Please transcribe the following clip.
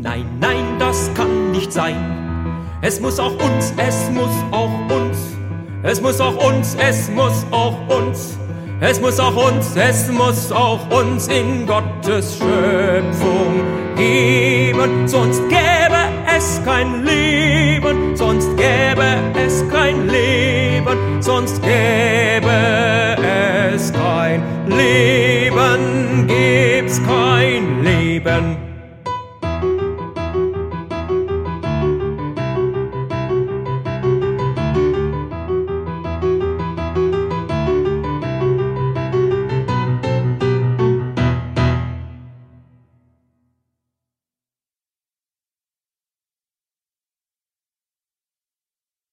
Nein, nein, das kann nicht sein. Es muss auch uns, es muss auch uns, es muss auch uns, es muss auch uns, es muss auch uns, es muss auch uns in Gottes Schöpfung geben. Sonst gäbe es kein Leben, sonst gäbe es kein Leben, sonst gäbe es kein Leben, gibt's kein Leben.